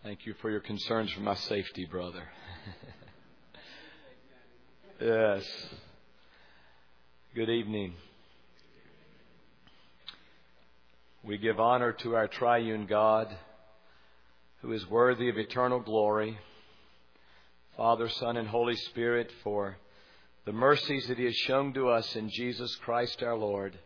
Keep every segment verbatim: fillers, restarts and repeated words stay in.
Thank you for your concerns for my safety, brother. Yes. Good evening. We give honor to our triune God, who is worthy of eternal glory, Father, Son, and Holy Spirit, for the mercies that He has shown to us in Jesus Christ our Lord.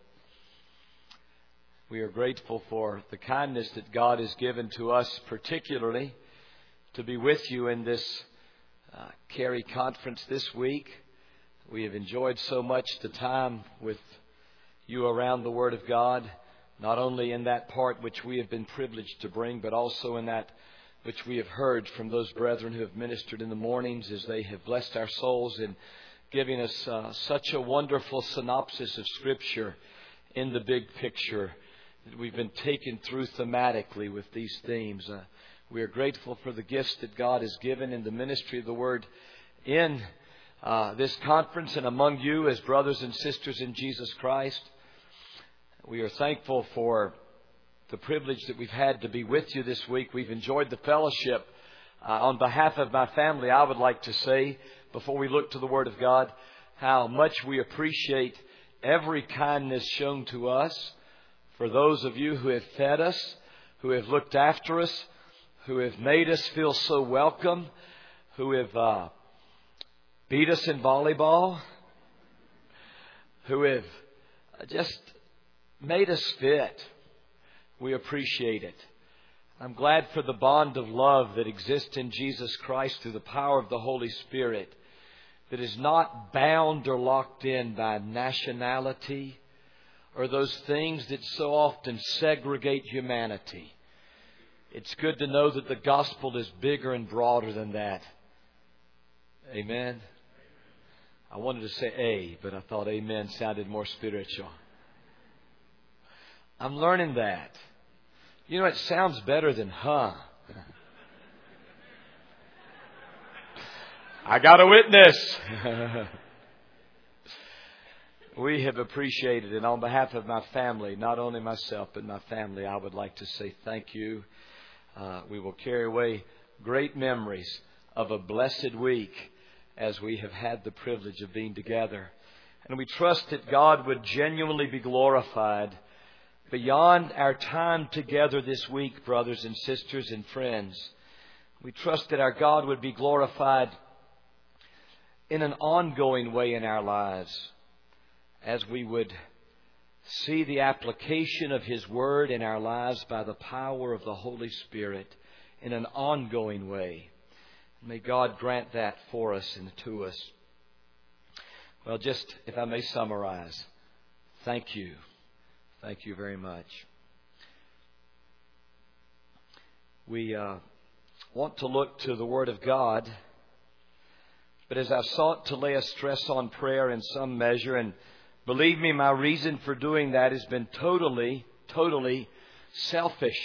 We are grateful for the kindness that God has given to us, particularly to be with you in this uh, Cary conference this week. We have enjoyed so much the time with you around the Word of God, not only in that part which we have been privileged to bring, but also in that which we have heard from those brethren who have ministered in the mornings as they have blessed our souls in giving us uh, such a wonderful synopsis of Scripture in the big picture that we've been taken through thematically with these themes. Uh, we are grateful for the gifts that God has given in the ministry of the Word in uh, this conference and among you as brothers and sisters in Jesus Christ. We are thankful for the privilege that we've had to be with you this week. We've enjoyed the fellowship. Uh, on behalf of my family, I would like to say, before we look to the Word of God, how much we appreciate every kindness shown to us. For those of you who have fed us, who have looked after us, who have made us feel so welcome, who have uh, beat us in volleyball, who have just made us fit. We appreciate it. I'm glad for the bond of love that exists in Jesus Christ through the power of the Holy Spirit, that is not bound or locked in by nationality or those things that so often segregate humanity. It's good to know that the gospel is bigger and broader than that. Amen. I wanted to say A, but I thought amen sounded more spiritual. I'm learning that. You know, it sounds better than huh. I got a witness. We have appreciated it. On behalf of my family, not only myself, but my family, I would like to say thank you. Uh, we will carry away great memories of a blessed week as we have had the privilege of being together. And we trust that God would genuinely be glorified beyond our time together this week, brothers and sisters and friends. We trust that our God would be glorified in an ongoing way in our lives, as we would see the application of His Word in our lives by the power of the Holy Spirit in an ongoing way. May God grant that for us and to us. Well, just if I may summarize, thank you. Thank you very much. We uh, want to look to the Word of God, but as I've sought to lay a stress on prayer in some measure, and believe me, my reason for doing that has been totally, totally selfish.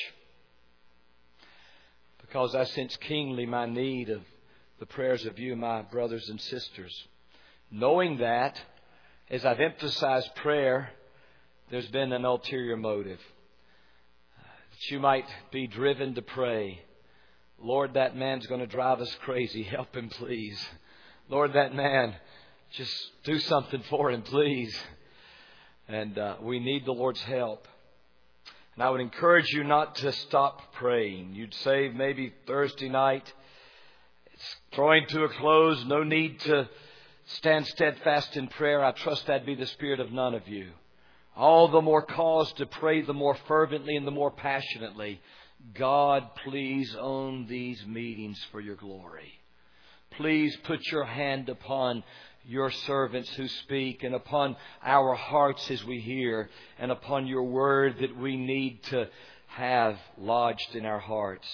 Because I sense keenly my need of the prayers of you, my brothers and sisters. Knowing that, as I've emphasized prayer, there's been an ulterior motive. That you might be driven to pray. Lord, that man's going to drive us crazy. Help him, please. Lord, that man, just do something for him, please. And uh, we need the Lord's help. And I would encourage you not to stop praying. You'd say maybe Thursday night, it's drawing to a close, no need to stand steadfast in prayer. I trust that'd be the spirit of none of you. All the more cause to pray, the more fervently and the more passionately. God, please own these meetings for your glory. Please put your hand upon your servants who speak, and upon our hearts as we hear, and upon your word that we need to have lodged in our hearts.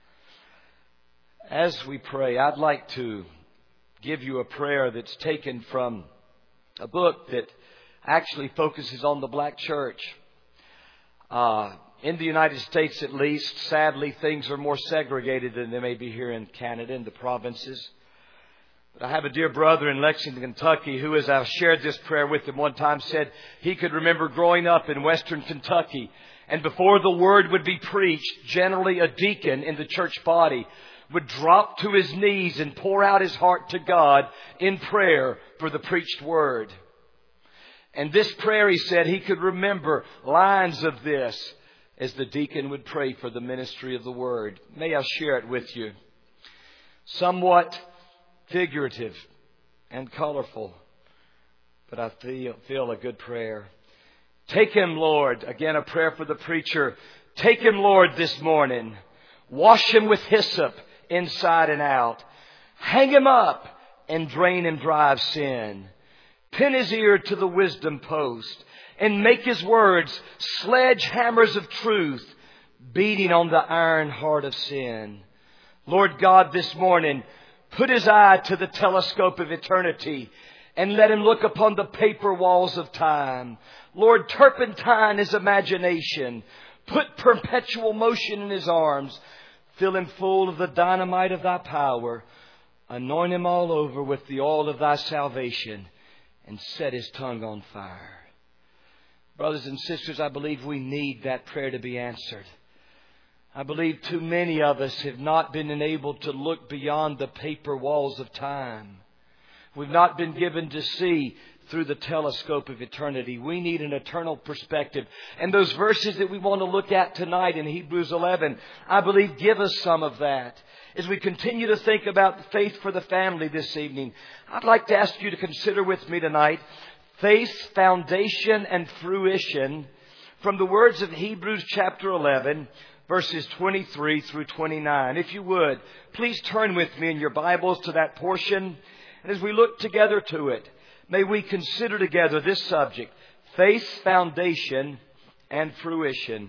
As we pray, I'd like to give you a prayer that's taken from a book that actually focuses on the black church. Uh, in the United States at least, sadly, things are more segregated than they may be here in Canada, in the provinces. But I have a dear brother in Lexington, Kentucky, who, as I shared this prayer with him one time, said he could remember growing up in western Kentucky, and before the word would be preached, generally a deacon in the church body would drop to his knees and pour out his heart to God in prayer for the preached word. And this prayer, he said, he could remember lines of this as the deacon would pray for the ministry of the word. May I share it with you? Somewhat figurative and colorful, but I feel, feel a good prayer. Take him, Lord. Again, a prayer for the preacher. Take him, Lord, this morning. Wash him with hyssop inside and out. Hang him up and drain him dry of sin. Pin his ear to the wisdom post and make his words sledgehammers of truth, beating on the iron heart of sin. Lord God, this morning, put his eye to the telescope of eternity and let him look upon the paper walls of time. Lord, turpentine his imagination. Put perpetual motion in his arms. Fill him full of the dynamite of thy power. Anoint him all over with the oil of thy salvation and set his tongue on fire. Brothers and sisters, I believe we need that prayer to be answered. I believe too many of us have not been enabled to look beyond the paper walls of time. We've not been given to see through the telescope of eternity. We need an eternal perspective. And those verses that we want to look at tonight in Hebrews eleven, I believe give us some of that. As we continue to think about the faith for the family this evening, I'd like to ask you to consider with me tonight faith's foundation and fruition from the words of Hebrews chapter eleven, verses twenty-three through twenty-nine. If you would, please turn with me in your Bibles to that portion. And as we look together to it, may we consider together this subject, faith's foundation and fruition.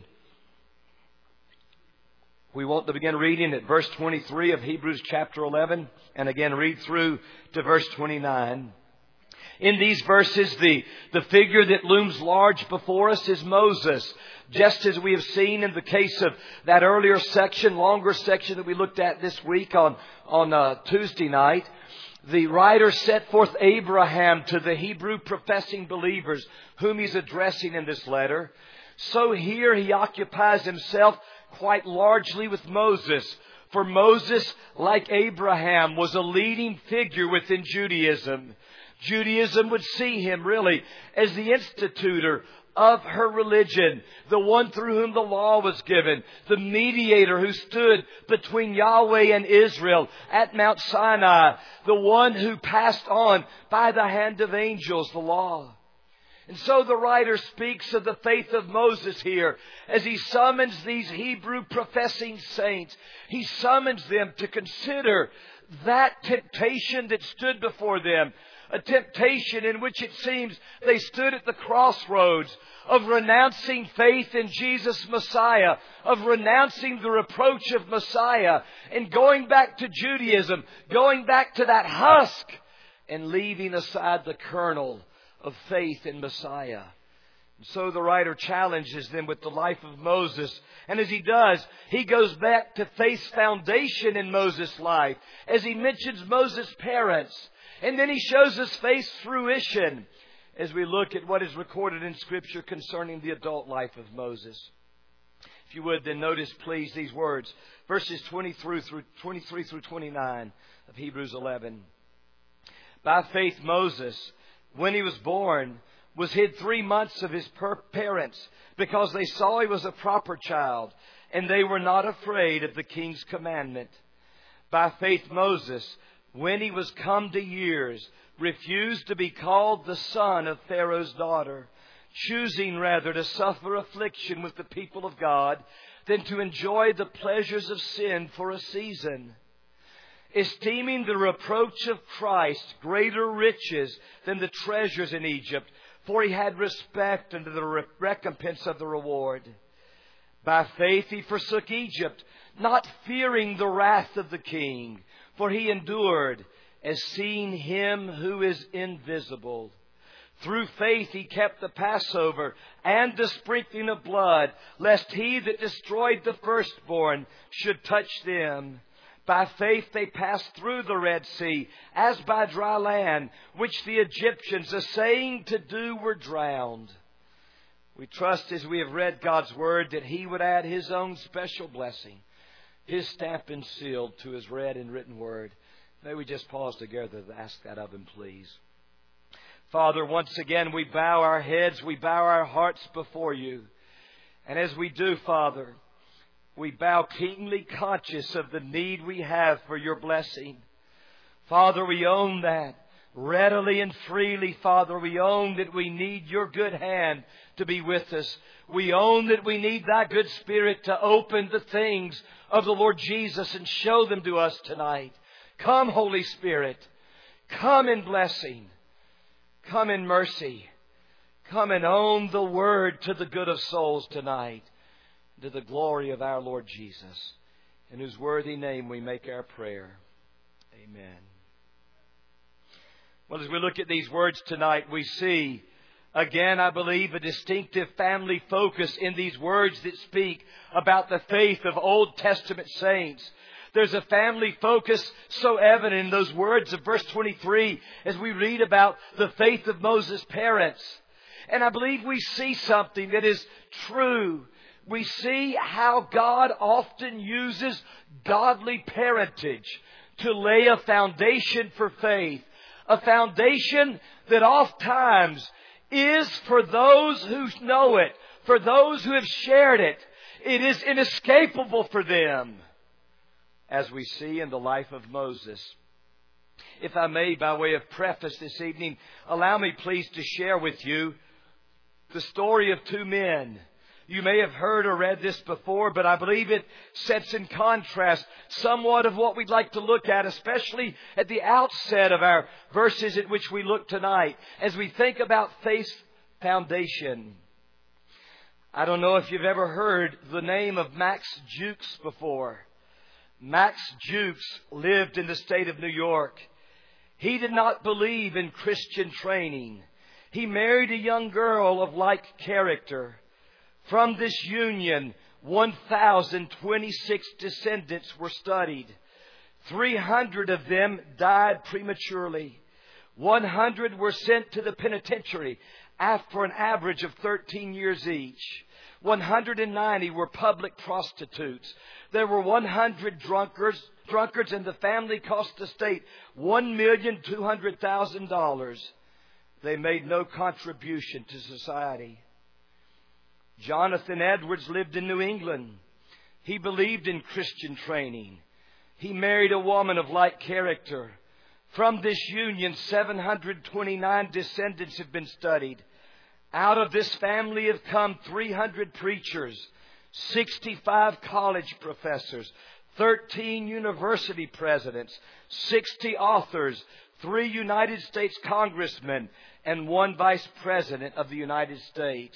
We want to begin reading at verse twenty-three of Hebrews chapter eleven, and again read through to verse twenty-nine. In these verses, the, the figure that looms large before us is Moses. Just as we have seen in the case of that earlier section, longer section that we looked at this week on, on uh, Tuesday night, the writer set forth Abraham to the Hebrew professing believers whom he's addressing in this letter. So here he occupies himself quite largely with Moses. For Moses, like Abraham, was a leading figure within Judaism. Judaism would see him really as the institutor of her religion, the one through whom the law was given, the mediator who stood between Yahweh and Israel at Mount Sinai, the one who passed on by the hand of angels the law. And so the writer speaks of the faith of Moses here as he summons these Hebrew professing saints. He summons them to consider that temptation that stood before them. A temptation in which it seems they stood at the crossroads of renouncing faith in Jesus Messiah, of renouncing the reproach of Messiah, and going back to Judaism, going back to that husk, and leaving aside the kernel of faith in Messiah. And so the writer challenges them with the life of Moses. And as he does, he goes back to faith's foundation in Moses' life, as he mentions Moses' parents. And then he shows us faith's fruition as we look at what is recorded in Scripture concerning the adult life of Moses. If you would, then notice, please, these words. Verses twenty-three through twenty-nine of Hebrews eleven. By faith, Moses, when he was born, was hid three months of his parents, because they saw he was a proper child, and they were not afraid of the king's commandment. By faith, Moses, when he was come to years, refused to be called the son of Pharaoh's daughter, choosing rather to suffer affliction with the people of God than to enjoy the pleasures of sin for a season, esteeming the reproach of Christ greater riches than the treasures in Egypt, for he had respect unto the recompense of the reward. By faith he forsook Egypt, not fearing the wrath of the king, for he endured as seeing him who is invisible. Through faith he kept the Passover and the sprinkling of blood, lest he that destroyed the firstborn should touch them. By faith they passed through the Red Sea, as by dry land, which the Egyptians, essaying to do, were drowned. We trust as we have read God's Word that He would add His own special blessing, His stamp and seal to His read and written Word. May we just pause together to ask that of Him, please. Father, once again we bow our heads, we bow our hearts before You. And as we do, Father, we bow keenly conscious of the need we have for Your blessing. Father, we own that. Readily and freely, Father, we own that we need Your good hand to be with us. We own that we need Thy good Spirit to open the things of the Lord Jesus and show them to us tonight. Come, Holy Spirit. Come in blessing. Come in mercy. Come and own the Word to the good of souls tonight, to the glory of our Lord Jesus, in whose worthy name we make our prayer. Amen. Well, as we look at these words tonight, we see, again, I believe, a distinctive family focus in these words that speak about the faith of Old Testament saints. There's a family focus so evident in those words of verse twenty-three as we read about the faith of Moses' parents. And I believe we see something that is true. We see how God often uses godly parentage to lay a foundation for faith. A foundation that oftentimes is for those who know it, for those who have shared it. It is inescapable for them, as we see in the life of Moses. If I may, by way of preface this evening, allow me please to share with you the story of two men. You may have heard or read this before, but I believe it sets in contrast somewhat of what we'd like to look at, especially at the outset of our verses at which we look tonight, as we think about faith's foundation. I don't know if you've ever heard the name of Max Jukes before. Max Jukes lived in the state of New York. He did not believe in Christian training. He married a young girl of like character. From this union, one thousand twenty-six descendants were studied. three hundred of them died prematurely. one hundred were sent to the penitentiary after an average of thirteen years each. one hundred ninety were public prostitutes. There were one hundred drunkards, drunkards and the family cost the state one million two hundred thousand dollars. They made no contribution to society. Jonathan Edwards lived in New England. He believed in Christian training. He married a woman of like character. From this union, seven hundred twenty-nine descendants have been studied. Out of this family have come three hundred preachers, sixty-five college professors, thirteen university presidents, sixty authors, three United States congressmen, and one vice president of the United States.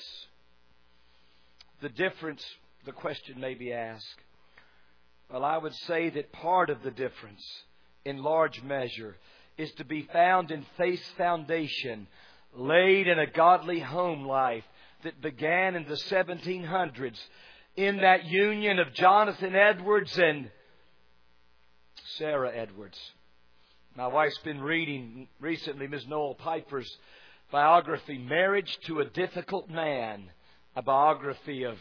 The difference, the question may be asked. Well, I would say that part of the difference, in large measure, is to be found in faith's foundation, laid in a godly home life that began in the seventeen hundreds in that union of Jonathan Edwards and Sarah Edwards. My wife's been reading recently Miz Noel Piper's biography, Marriage to a Difficult Man, a biography of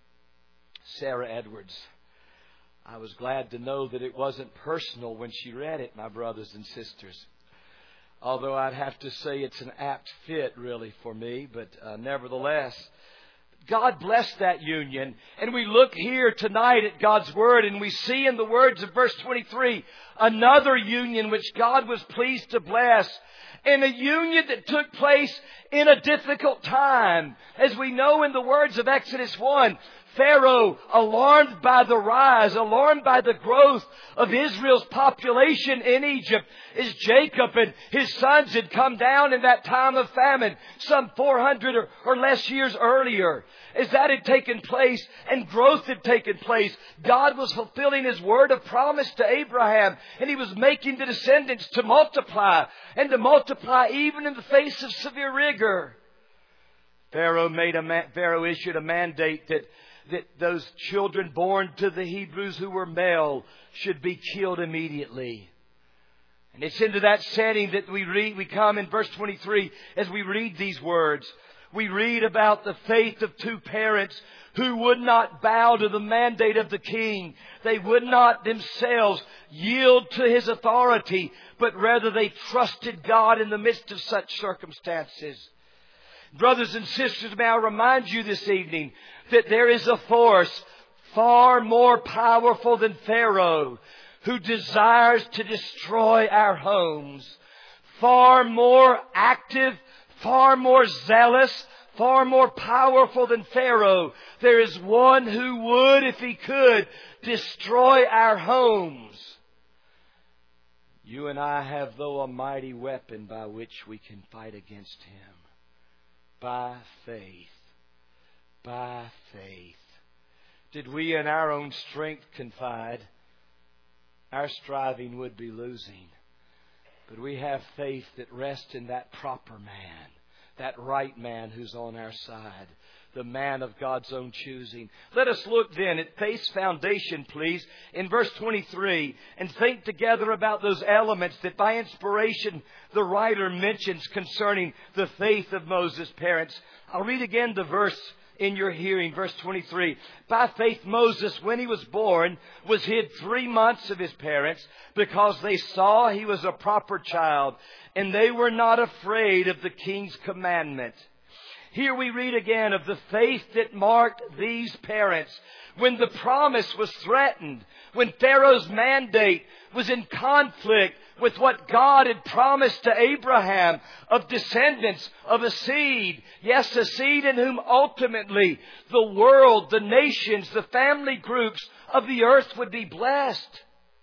Sarah Edwards. I was glad to know that it wasn't personal when she read it, my brothers and sisters. Although I'd have to say it's an apt fit, really, for me. But uh, nevertheless, God blessed that union. And we look here tonight at God's Word, and we see in the words of verse twenty-three, another union which God was pleased to bless. And a union that took place in a difficult time. As we know in the words of Exodus one, Pharaoh, alarmed by the rise, alarmed by the growth of Israel's population in Egypt, as Jacob and his sons had come down in that time of famine, some four hundred or, or less years earlier. As that had taken place and growth had taken place, God was fulfilling His word of promise to Abraham, and He was making the descendants to multiply, and to multiply even in the face of severe rigor. Pharaoh made a Pharaoh issued a mandate that that those children born to the Hebrews who were male should be killed immediately. And it's into that setting that we read, we come in verse twenty-three as we read these words. We read about the faith of two parents who would not bow to the mandate of the king. They would not themselves yield to his authority, but rather they trusted God in the midst of such circumstances. Brothers and sisters, may I remind you this evening that there is a force far more powerful than Pharaoh who desires to destroy our homes. Far more active, far more zealous, far more powerful than Pharaoh. There is one who would, if he could, destroy our homes. You and I have, though, a mighty weapon by which we can fight against him. By faith. By faith. Did we in our own strength confide, our striving would be losing. But we have faith that rests in that proper man, that right man who's on our side, the man of God's own choosing. Let us look then at faith's foundation, please, in verse twenty-three, and think together about those elements that by inspiration the writer mentions concerning the faith of Moses' parents. I'll read again the verse in your hearing, verse twenty-three. By faith Moses, when he was born, was hid three months of his parents because they saw he was a proper child, and they were not afraid of the king's commandment. Here we read again of the faith that marked these parents when the promise was threatened, when Pharaoh's mandate was in conflict with what God had promised to Abraham of descendants, of a seed. Yes, a seed in whom ultimately the world, the nations, the family groups of the earth would be blessed.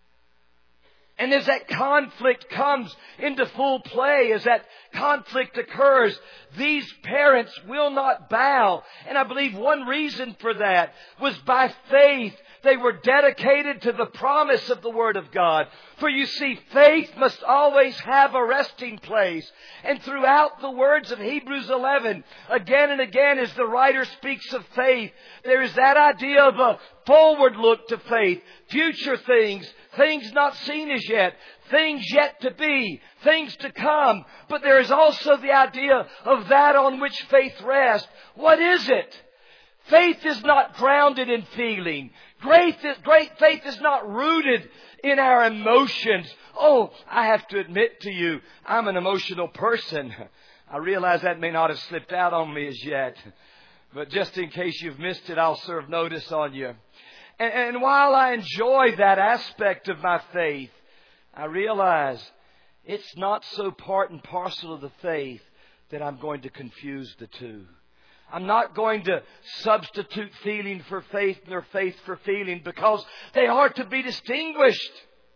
And as that conflict comes into full play, as that conflict occurs, these parents will not bow. And I believe one reason for that was by faith. They were dedicated to the promise of the Word of God. For you see, faith must always have a resting place. And throughout the words of Hebrews eleven, again and again as the writer speaks of faith, there is that idea of a forward look to faith, future things, things not seen as yet, things yet to be, things to come. But there is also the idea of that on which faith rests. What is it? Faith is not grounded in feeling. Great, great faith is not rooted in our emotions. Oh, I have to admit to you, I'm an emotional person. I realize that may not have slipped out on me as yet. But just in case you've missed it, I'll serve notice on you. And, and while I enjoy that aspect of my faith, I realize it's not so part and parcel of the faith that I'm going to confuse the two. I'm not going to substitute feeling for faith nor faith for feeling, because they are to be distinguished.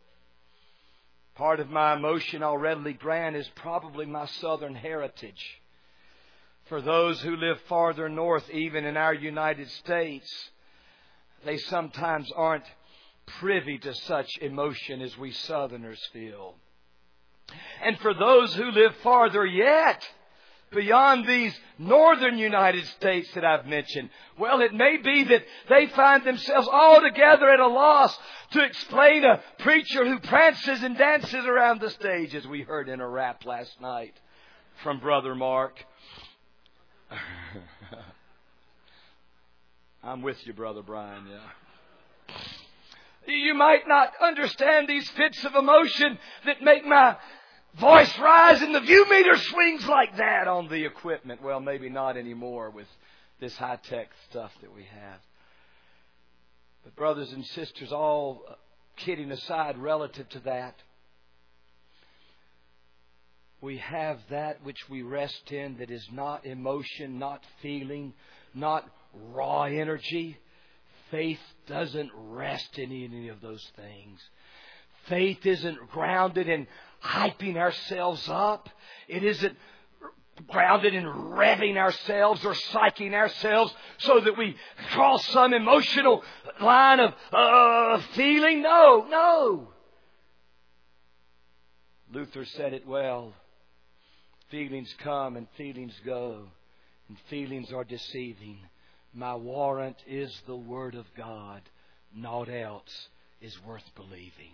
Part of my emotion, I'll readily grant, is probably my southern heritage. For those who live farther north, even in our United States, they sometimes aren't privy to such emotion as we Southerners feel. And for those who live farther yet, beyond these northern United States that I've mentioned, well, it may be that they find themselves altogether at a loss to explain a preacher who prances and dances around the stage, as we heard in a rap last night from Brother Mark. I'm with you, Brother Brian, yeah. You might not understand these fits of emotion that make my voice rise and the view meter swings like that on the equipment. Well, maybe not anymore with this high-tech stuff that we have. But brothers and sisters, all kidding aside relative to that, we have that which we rest in that is not emotion, not feeling, not raw energy. Faith doesn't rest in any of those things. Faith isn't grounded in hyping ourselves up. It isn't grounded in revving ourselves or psyching ourselves so that we cross some emotional line of uh, feeling. No, no. Luther said it well. Feelings come and feelings go, and feelings are deceiving. My warrant is the Word of God. Naught else is worth believing.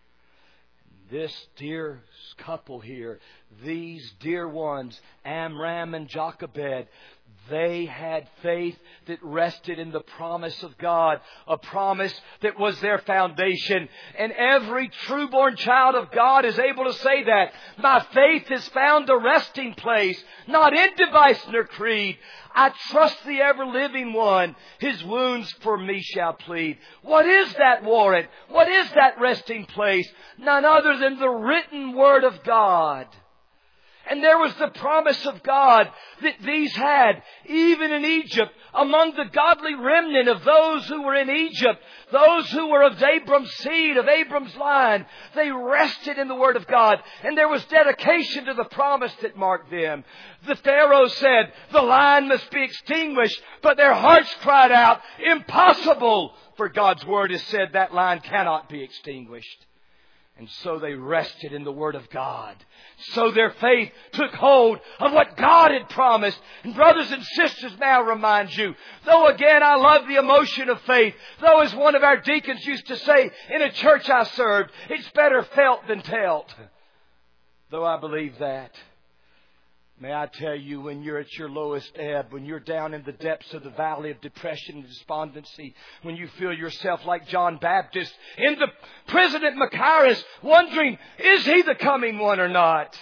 This dear couple here, these dear ones, Amram and Jochebed, they had faith that rested in the promise of God, a promise that was their foundation. And every true-born child of God is able to say that. My faith has found a resting place, not in device nor creed. I trust the ever-living one. His wounds for me shall plead. What is that warrant? What is that resting place? None other than the written Word of God. And there was the promise of God that these had, even in Egypt, among the godly remnant of those who were in Egypt, those who were of Abram's seed, of Abram's line. They rested in the Word of God, and there was dedication to the promise that marked them. The Pharaoh said, the line must be extinguished, but their hearts cried out, impossible! For God's Word has said that line cannot be extinguished. And so they rested in the Word of God. So their faith took hold of what God had promised. And brothers and sisters, may I remind you, though again I love the emotion of faith, though as one of our deacons used to say in a church I served, it's better felt than telt. Though I believe that, may I tell you, when you're at your lowest ebb, when you're down in the depths of the valley of depression and despondency, when you feel yourself like John Baptist in the prison at Machaerus, wondering, is he the coming one or not?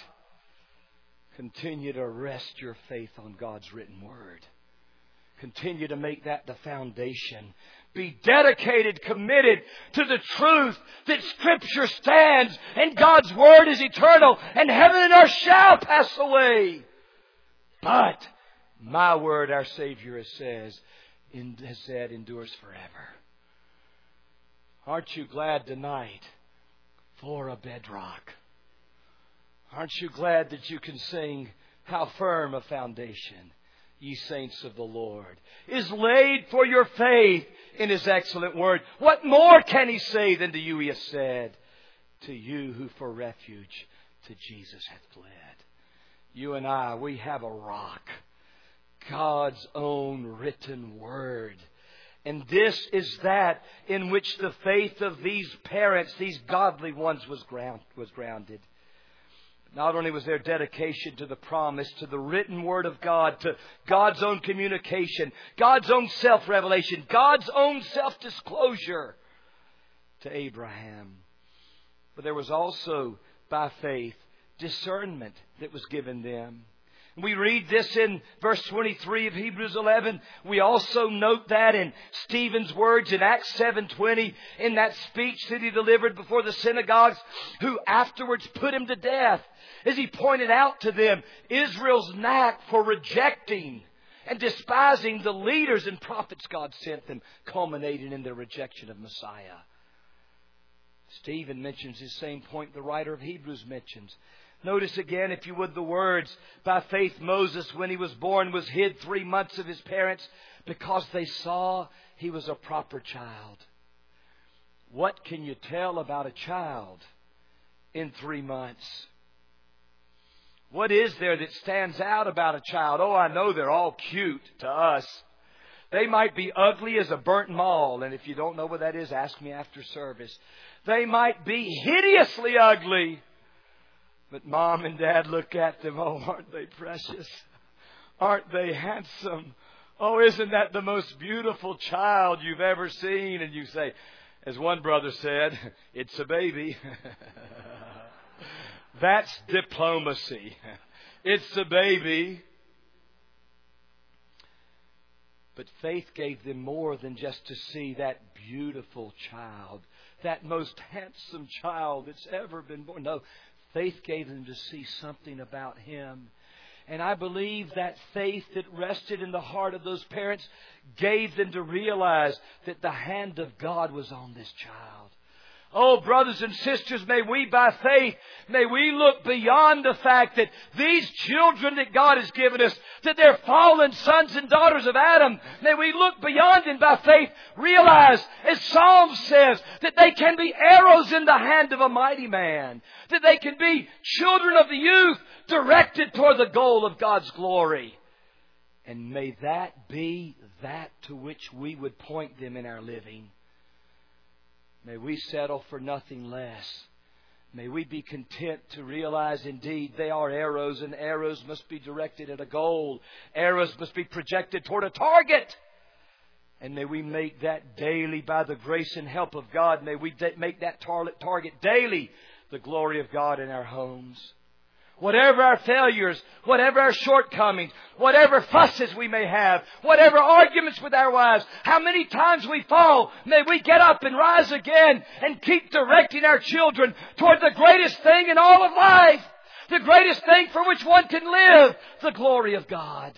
Continue to rest your faith on God's written Word. Continue to make that the foundation. Be dedicated, committed to the truth that Scripture stands and God's Word is eternal and heaven and earth shall pass away. But my Word, our Savior has says, has said, endures forever. Aren't you glad tonight for a bedrock? Aren't you glad that you can sing, how firm a foundation, ye saints of the Lord, is laid for your faith in His excellent Word. What more can He say than to you He has said? To you who for refuge to Jesus hath fled. You and I, we have a rock. God's own written Word. And this is that in which the faith of these parents, these godly ones, was ground, was grounded. Not only was there dedication to the promise, to the written Word of God, to God's own communication, God's own self-revelation, God's own self-disclosure to Abraham. But there was also, by faith, discernment that was given them. We read this in verse twenty-three of Hebrews eleven. We also note that in Stephen's words in Acts seven twenty, in that speech that he delivered before the synagogues, who afterwards put him to death, as he pointed out to them Israel's knack for rejecting and despising the leaders and prophets God sent them, culminating in their rejection of Messiah. Stephen mentions the same point the writer of Hebrews mentions. Notice again, if you would, the words, by faith Moses, when he was born, was hid three months of his parents because they saw he was a proper child. What can you tell about a child in three months? What is there that stands out about a child? Oh, I know they're all cute to us. They might be ugly as a burnt mall. And if you don't know what that is, ask me after service. They might be hideously ugly. But Mom and Dad look at them. Oh, aren't they precious? Aren't they handsome? Oh, isn't that the most beautiful child you've ever seen? And you say, as one brother said, it's a baby. That's diplomacy. It's a baby. But faith gave them more than just to see that beautiful child, that most handsome child that's ever been born. No, faith gave them to see something about Him. And I believe that faith that rested in the heart of those parents gave them to realize that the hand of God was on this child. Oh, brothers and sisters, may we by faith, may we look beyond the fact that these children that God has given us, that they're fallen sons and daughters of Adam, may we look beyond and by faith realize, as Psalm says, that they can be arrows in the hand of a mighty man, that they can be children of the youth directed toward the goal of God's glory. And may that be that to which we would point them in our living. May we settle for nothing less. May we be content to realize indeed they are arrows, and arrows must be directed at a goal. Arrows must be projected toward a target. And may we make that daily by the grace and help of God. May we make that target daily the glory of God in our homes. Whatever our failures, whatever our shortcomings, whatever fusses we may have, whatever arguments with our wives, how many times we fall, may we get up and rise again and keep directing our children toward the greatest thing in all of life. The greatest thing for which one can live, the glory of God.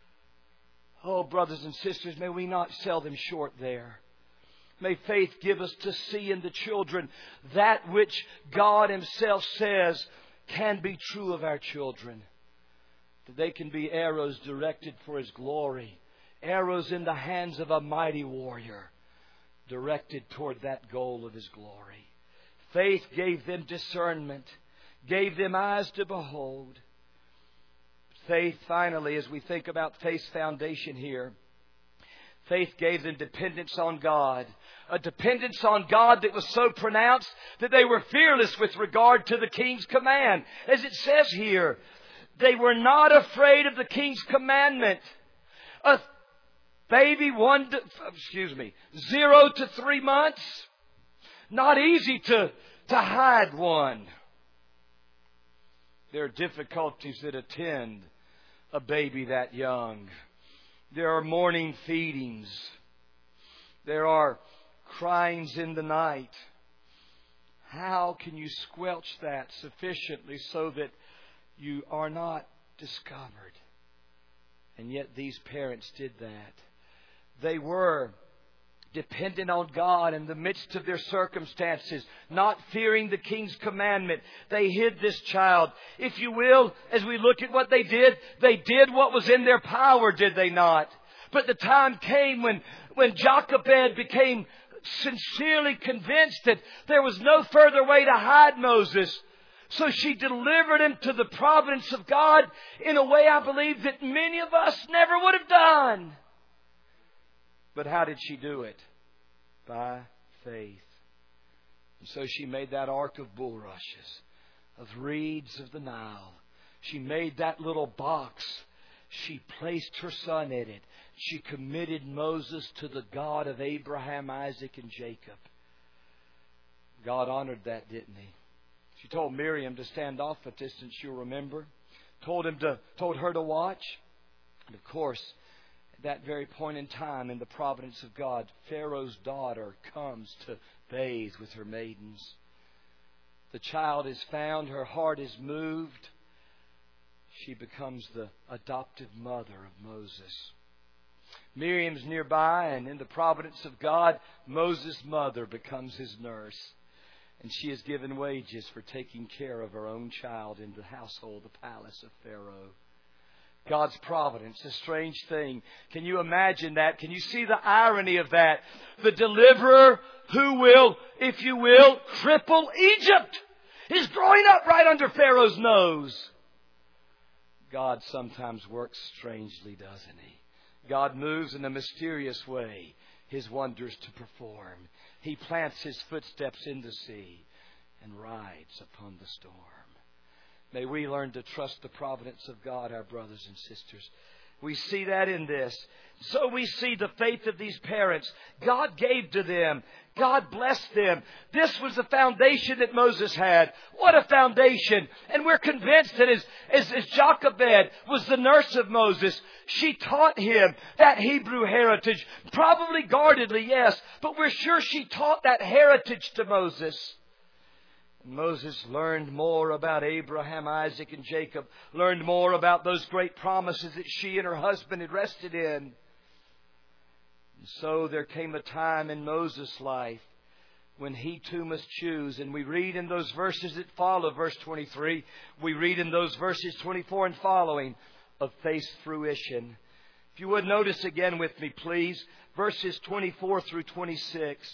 Oh, brothers and sisters, may we not sell them short there. May faith give us to see in the children that which God Himself says can be true of our children. That they can be arrows directed for His glory. Arrows in the hands of a mighty warrior, directed toward that goal of His glory. Faith gave them discernment, gave them eyes to behold. Faith, finally, as we think about faith's foundation here, faith gave them dependence on God. A dependence on God that was so pronounced that they were fearless with regard to the king's command. As it says here, they were not afraid of the king's commandment. A baby, one to, excuse me, zero to three months, not easy to, to hide one. There are difficulties that attend a baby that young. There are morning feedings. There are cryings in the night. How can you squelch that sufficiently so that you are not discovered? And yet these parents did that. They were dependent on God in the midst of their circumstances, not fearing the king's commandment. They hid this child. If you will, as we look at what they did, they did what was in their power, did they not? But the time came when, when Jochebed became sincerely convinced that there was no further way to hide Moses. So she delivered him to the providence of God in a way I believe that many of us never would have done. But how did she do it? By faith. And so she made that ark of bulrushes, of reeds of the Nile. She made that little box. She placed her son in it. She committed Moses to the God of Abraham, Isaac, and Jacob. God honored that, didn't He? She told Miriam to stand off a distance, you'll remember. Told him to, told her to watch. And of course, at that very point in time, in the providence of God, Pharaoh's daughter comes to bathe with her maidens. The child is found. Her heart is moved. She becomes the adoptive mother of Moses. Miriam's nearby, and in the providence of God, Moses' mother becomes his nurse. And she is given wages for taking care of her own child in the household, the palace of Pharaoh. God's providence, a strange thing. Can you imagine that? Can you see the irony of that? The deliverer who will, if you will, cripple Egypt is growing up right under Pharaoh's nose. God sometimes works strangely, doesn't He? God moves in a mysterious way His wonders to perform. He plants His footsteps in the sea and rides upon the storm. May we learn to trust the providence of God, our brothers and sisters. We see that in this. So we see the faith of these parents. God gave to them. God blessed them. This was the foundation that Moses had. What a foundation. And we're convinced that as, as, as Jochebed was the nurse of Moses, she taught him that Hebrew heritage. Probably guardedly, yes. But we're sure she taught that heritage to Moses. Moses learned more about Abraham, Isaac, and Jacob. Learned more about those great promises that she and her husband had rested in. And so there came a time in Moses' life when he too must choose. And we read in those verses that follow, verse twenty-three, we read in those verses twenty-four and following of faith's fruition. If you would notice again with me, please, verses twenty-four through twenty-six.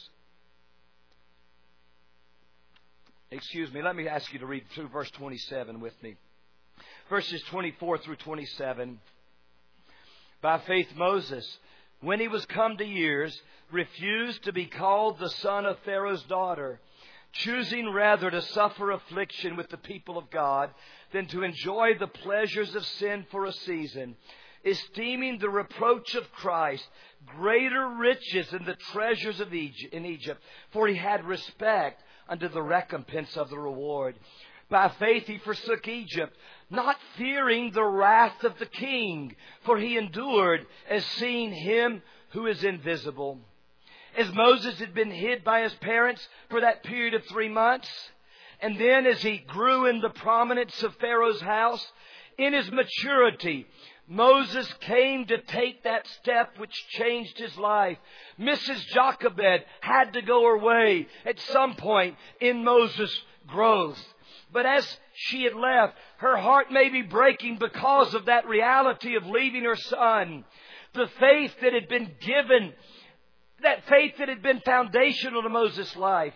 Excuse me, let me ask you to read through verse twenty-seven with me. Verses twenty-four through twenty-seven. By faith Moses, when he was come to years, refused to be called the son of Pharaoh's daughter, choosing rather to suffer affliction with the people of God than to enjoy the pleasures of sin for a season, esteeming the reproach of Christ greater riches than the treasures of Egypt, in Egypt, for he had respect unto the recompense of the reward. By faith he forsook Egypt, not fearing the wrath of the king, for he endured as seeing him who is invisible. As Moses had been hid by his parents for that period of three months, and then as he grew in the prominence of Pharaoh's house, in his maturity, Moses came to take that step which changed his life. Missus Jochebed had to go her way at some point in Moses' growth. But as she had left, her heart may be breaking because of that reality of leaving her son. The faith that had been given, that faith that had been foundational to Moses' life,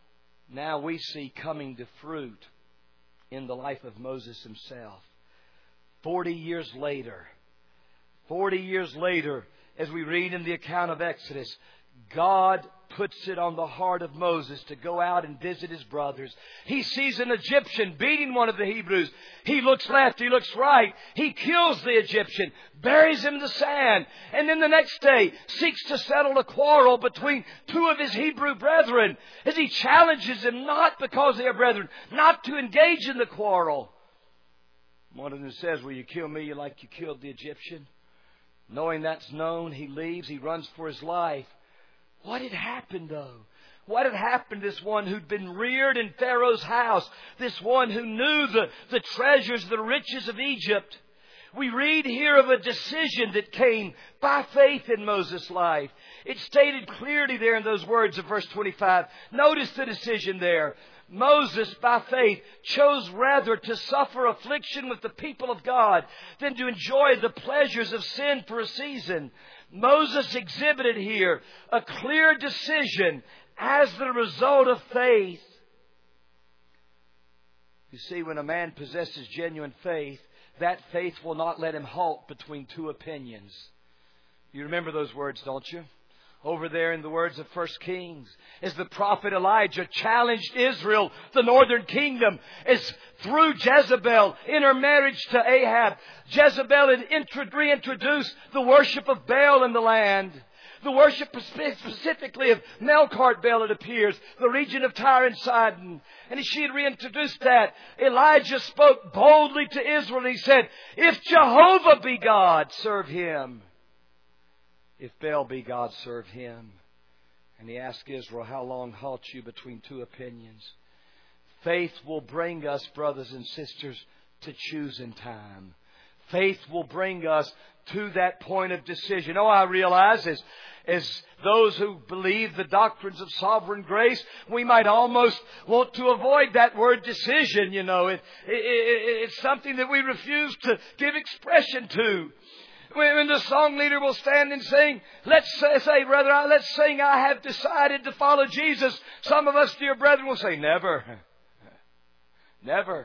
now we see coming to fruit in the life of Moses himself. Forty years later, forty years later, as we read in the account of Exodus, God puts it on the heart of Moses to go out and visit his brothers. He sees an Egyptian beating one of the Hebrews. He looks left, he looks right. He kills the Egyptian, buries him in the sand, and then the next day seeks to settle a quarrel between two of his Hebrew brethren as he challenges them, not because they are brethren, not to engage in the quarrel. One of them says, "Will you kill me like you killed the Egyptian?" Knowing that's known, he leaves, he runs for his life. What had happened, though? What had happened to this one who'd been reared in Pharaoh's house? This one who knew the, the treasures, the riches of Egypt. We read here of a decision that came by faith in Moses' life. It's stated clearly there in those words of verse twenty-five. Notice the decision there. Moses, by faith, chose rather to suffer affliction with the people of God than to enjoy the pleasures of sin for a season. Moses exhibited here a clear decision as the result of faith. You see, when a man possesses genuine faith, that faith will not let him halt between two opinions. You remember those words, don't you? Over there in the words of First Kings, as the prophet Elijah challenged Israel, the northern kingdom, as through Jezebel in her marriage to Ahab, Jezebel had reintroduced the worship of Baal in the land. The worship specifically of Melkart Baal, it appears, the region of Tyre and Sidon. And as she had reintroduced that, Elijah spoke boldly to Israel. He said, "If Jehovah be God, serve Him. If Baal be God, serve him." And he asked Israel, "How long halt you between two opinions?" Faith will bring us, brothers and sisters, to choose in time. Faith will bring us to that point of decision. Oh, I realize as, as those who believe the doctrines of sovereign grace, we might almost want to avoid that word decision. You know, it, it, it, it's something that we refuse to give expression to. When the song leader will stand and sing, let's say, say, brother, let's sing, "I have decided to follow Jesus." Some of us, dear brethren, will say, "Never." Never.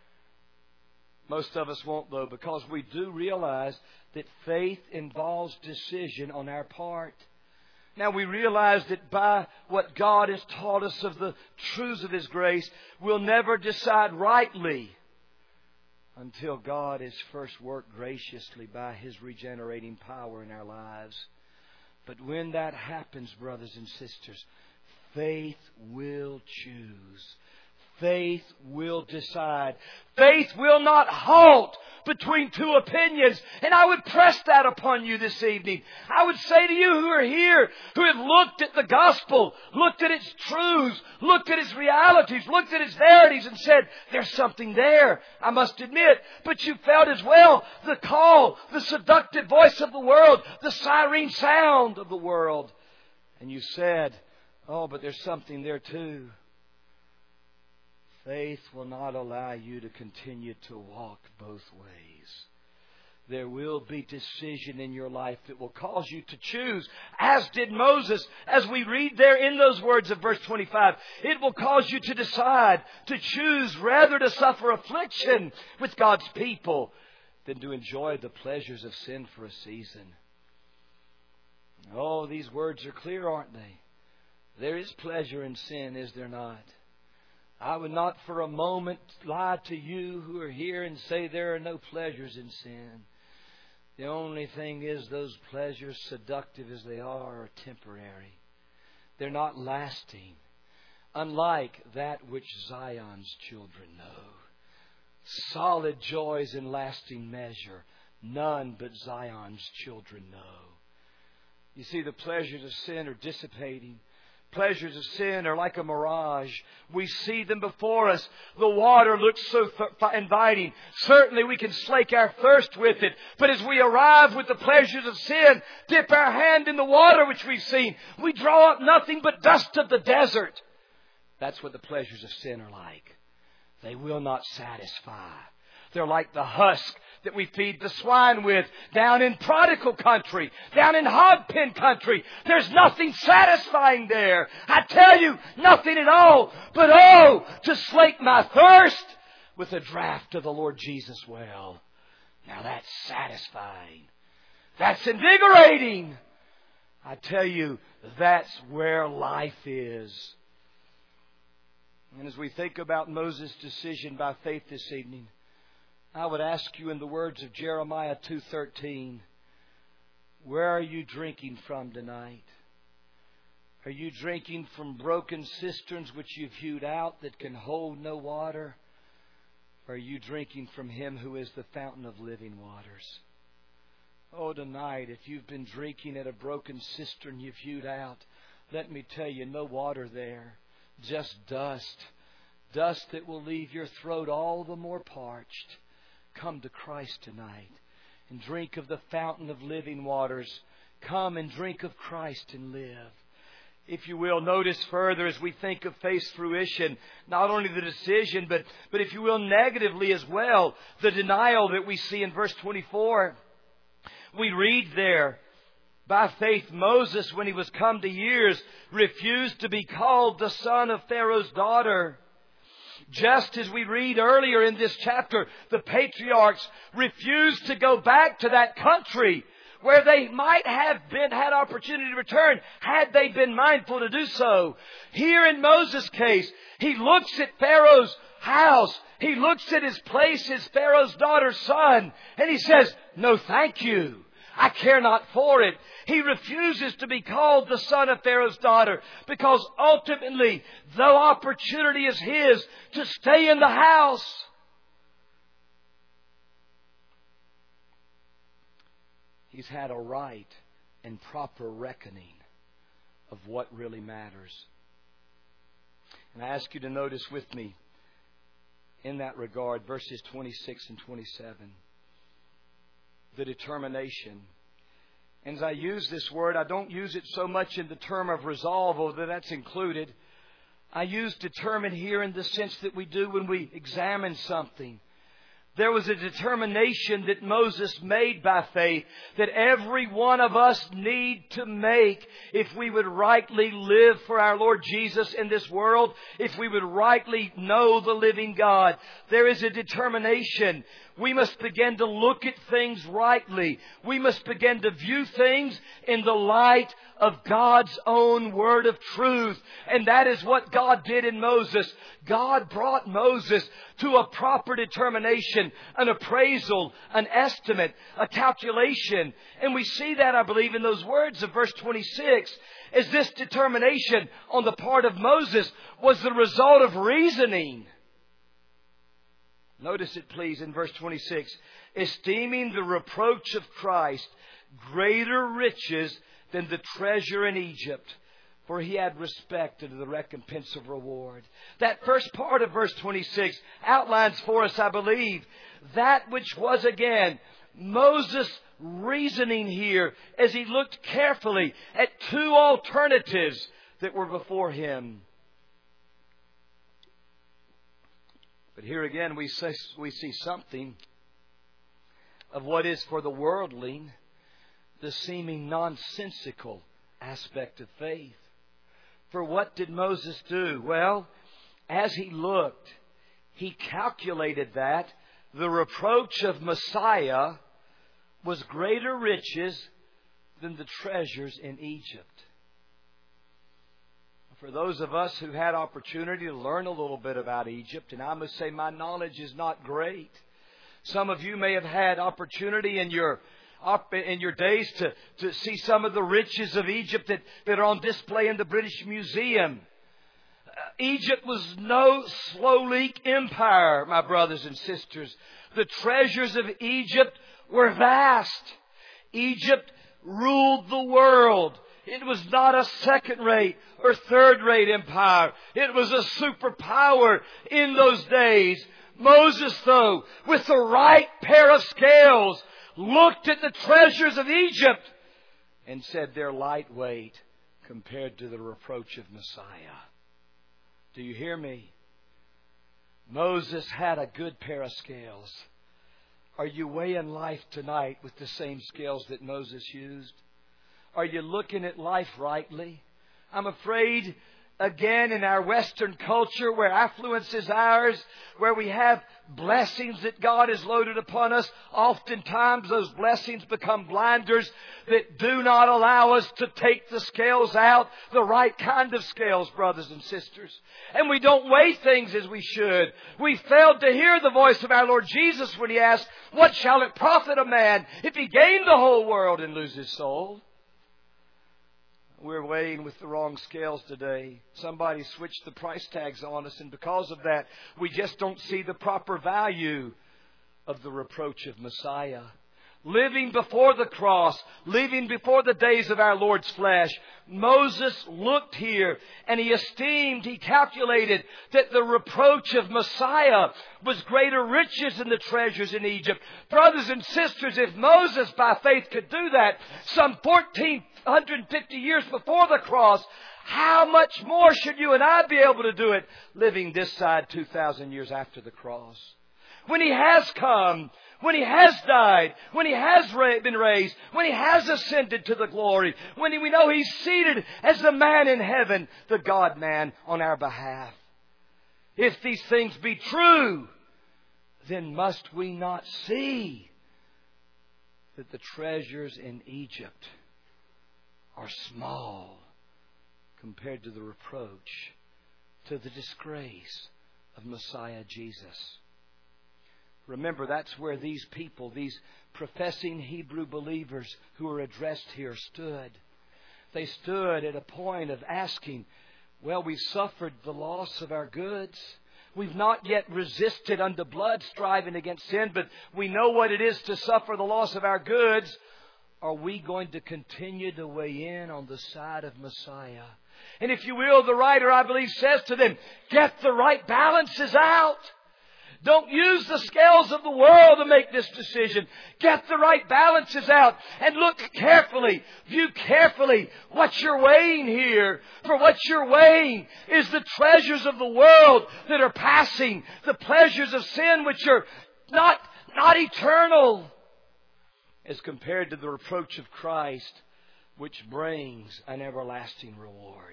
Most of us won't, though, because we do realize that faith involves decision on our part. Now, we realize that by what God has taught us of the truths of His grace, we'll never decide rightly until God has first worked graciously by His regenerating power in our lives. But when that happens, brothers and sisters, faith will choose. Faith will decide. Faith will not halt between two opinions. And I would press that upon you this evening. I would say to you who are here, who have looked at the gospel, looked at its truths, looked at its realities, looked at its verities and said, "There's something there, I must admit." But you felt as well the call, the seductive voice of the world, the siren sound of the world. And you said, "Oh, but there's something there too." Faith will not allow you to continue to walk both ways. There will be decision in your life that will cause you to choose, as did Moses, as we read there in those words of verse twenty-five. It will cause you to decide, to choose rather to suffer affliction with God's people than to enjoy the pleasures of sin for a season. Oh, these words are clear, aren't they? There is pleasure in sin, is there not? I would not for a moment lie to you who are here and say there are no pleasures in sin. The only thing is those pleasures, seductive as they are, are temporary. They're not lasting. Unlike that which Zion's children know. Solid joys in lasting measure. None but Zion's children know. You see, the pleasures of sin are dissipating. Pleasures of sin are like a mirage. We see them before us. The water looks so th- inviting. Certainly we can slake our thirst with it. But as we arrive with the pleasures of sin, dip our hand in the water which we've seen, we draw up nothing but dust of the desert. That's what the pleasures of sin are like. They will not satisfy. They're like the husk that we feed the swine with down in prodigal country, down in hog pen country. There's nothing satisfying there. I tell you, nothing at all. But oh, to slake my thirst with a draught of the Lord Jesus' well. Now that's satisfying. That's invigorating. I tell you, that's where life is. And as we think about Moses' decision by faith this evening, I would ask you in the words of Jeremiah two thirteen, where are you drinking from tonight? Are you drinking from broken cisterns which you've hewed out that can hold no water? Or are you drinking from Him who is the fountain of living waters? Oh, tonight, if you've been drinking at a broken cistern you've hewed out, let me tell you, no water there. Just dust. Dust that will leave your throat all the more parched. Come to Christ tonight and drink of the fountain of living waters. Come and drink of Christ and live. If you will, notice further as we think of faith's fruition, not only the decision, but, but if you will, negatively as well, the denial that we see in verse twenty-four. We read there, by faith Moses, when he was come to years, refused to be called the son of Pharaoh's daughter. Just as we read earlier in this chapter, the patriarchs refused to go back to that country where they might have been had opportunity to return had they been mindful to do so. Here in Moses' case, he looks at Pharaoh's house. He looks at his place as Pharaoh's daughter's son. And he says, no, thank you. I care not for it. He refuses to be called the son of Pharaoh's daughter because ultimately, though opportunity is his to stay in the house, he's had a right and proper reckoning of what really matters. And I ask you to notice with me in that regard verses twenty-six and twenty-seven. The determination. And as I use this word, I don't use it so much in the term of resolve, although that's included. I use determine here in the sense that we do when we examine something. There was a determination that Moses made by faith that every one of us need to make if we would rightly live for our Lord Jesus in this world, if we would rightly know the living God. There is a determination. We must begin to look at things rightly. We must begin to view things in the light of God's own word of truth. And that is what God did in Moses. God brought Moses to a proper determination, an appraisal, an estimate, a calculation. And we see that, I believe, in those words of verse twenty-six, as this determination on the part of Moses was the result of reasoning. Notice it, please, in verse twenty-six. Esteeming the reproach of Christ greater riches than the treasure in Egypt, for he had respect unto the recompense of reward. That first part of verse twenty-six outlines for us, I believe, that which was again Moses' reasoning here as he looked carefully at two alternatives that were before him. But here again we see, we see something of what is for the worldling the seeming nonsensical aspect of faith. For what did Moses do? Well, as he looked, he calculated that the reproach of Messiah was greater riches than the treasures in Egypt. For those of us who had opportunity to learn a little bit about Egypt, and I must say my knowledge is not great. Some of you may have had opportunity in your in your days to, to see some of the riches of Egypt that, that are on display in the British Museum. Uh, Egypt was no slow leak empire, my brothers and sisters. The treasures of Egypt were vast. Egypt ruled the world. It was not a second-rate or third-rate empire. It was a superpower in those days. Moses, though, with the right pair of scales, looked at the treasures of Egypt and said they're lightweight compared to the reproach of Messiah. Do you hear me? Moses had a good pair of scales. Are you weighing life tonight with the same scales that Moses used? Are you looking at life rightly? I'm afraid, again, in our Western culture where affluence is ours, where we have blessings that God has loaded upon us, oftentimes those blessings become blinders that do not allow us to take the scales out, the right kind of scales, brothers and sisters. And we don't weigh things as we should. We failed to hear the voice of our Lord Jesus when He asked, "What shall it profit a man if he gain the whole world and lose his soul?" We're weighing with the wrong scales today. Somebody switched the price tags on us, and because of that, we just don't see the proper value of the reproach of Messiah. Living before the cross, living before the days of our Lord's flesh, Moses looked here and he esteemed, he calculated that the reproach of Messiah was greater riches than the treasures in Egypt. Brothers and sisters, if Moses by faith could do that some fourteen fifty years before the cross, how much more should you and I be able to do it living this side two thousand years after the cross? When He has come, when He has died, when He has been raised, when He has ascended to the glory, when we know He's seated as the man in heaven, the God-man on our behalf. If these things be true, then must we not see that the treasures in Egypt are small compared to the reproach, to the disgrace of Messiah Jesus? Remember, that's where these people, these professing Hebrew believers who are addressed here, stood. They stood at a point of asking, well, we've suffered the loss of our goods. We've not yet resisted unto blood, striving against sin, but we know what it is to suffer the loss of our goods. Are we going to continue to weigh in on the side of Messiah? And if you will, the writer, I believe, says to them, get the right balances out. Don't use the scales of the world to make this decision. Get the right balances out and look carefully, view carefully what you're weighing here. For what you're weighing is the treasures of the world that are passing, the pleasures of sin which are not, not eternal, as compared to the reproach of Christ, which brings an everlasting reward.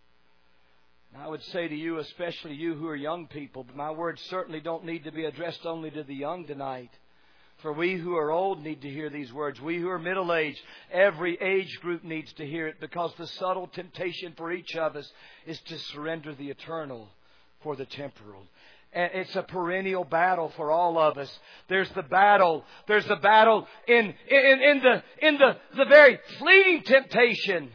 And I would say to you, especially you who are young people, but my words certainly don't need to be addressed only to the young tonight. For we who are old need to hear these words. We who are middle-aged, every age group needs to hear it, because the subtle temptation for each of us is to surrender the eternal for the temporal. And it's a perennial battle for all of us. There's the battle. There's the battle in, in, in the, in the, the very fleeting temptation.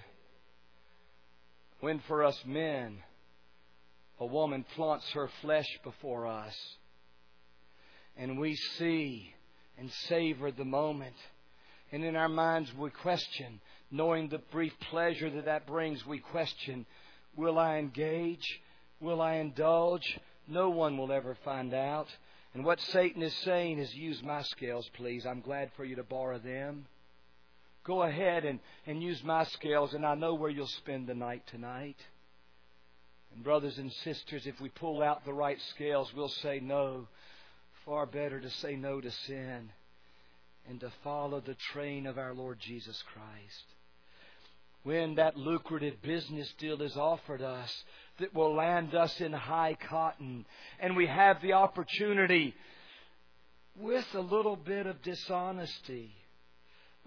When for us men, a woman flaunts her flesh before us, and we see and savor the moment. And in our minds we question, knowing the brief pleasure that that brings, we question, will I engage? Will I indulge? No one will ever find out. And what Satan is saying is, use my scales, please. I'm glad for you to borrow them. Go ahead and, and use my scales, and I know where you'll spend the night tonight. And brothers and sisters, if we pull out the right scales, we'll say no. Far better to say no to sin and to follow the train of our Lord Jesus Christ. When that lucrative business deal is offered us that will land us in high cotton, and we have the opportunity, with a little bit of dishonesty,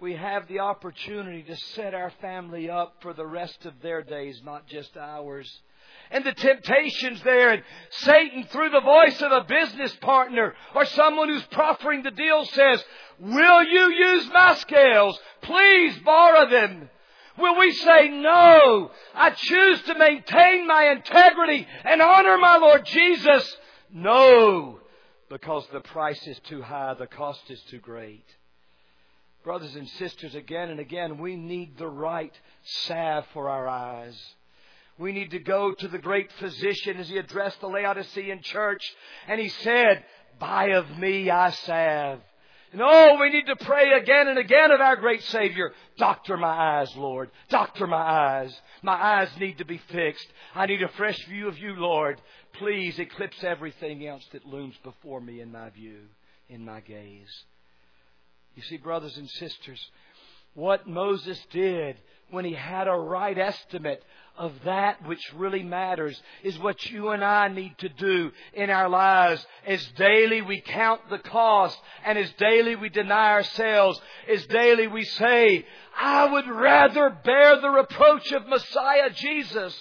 we have the opportunity to set our family up for the rest of their days, not just ours. And the temptations there, and Satan, through the voice of a business partner or someone who's proffering the deal, says, will you use my scales? Please borrow them. Will we say, no, I choose to maintain my integrity and honor my Lord Jesus? No, because the price is too high, the cost is too great. Brothers and sisters, again and again, we need the right salve for our eyes. We need to go to the great physician as he addressed the Laodicean church. And he said, buy of me I salve. And oh, we need to pray again and again of our great Savior. Doctor my eyes, Lord. Doctor my eyes. My eyes need to be fixed. I need a fresh view of you, Lord. Please eclipse everything else that looms before me in my view, in my gaze. You see, brothers and sisters, what Moses did when he had a right estimate of that which really matters is what you and I need to do in our lives. As daily we count the cost, and as daily we deny ourselves, as daily we say, I would rather bear the reproach of Messiah Jesus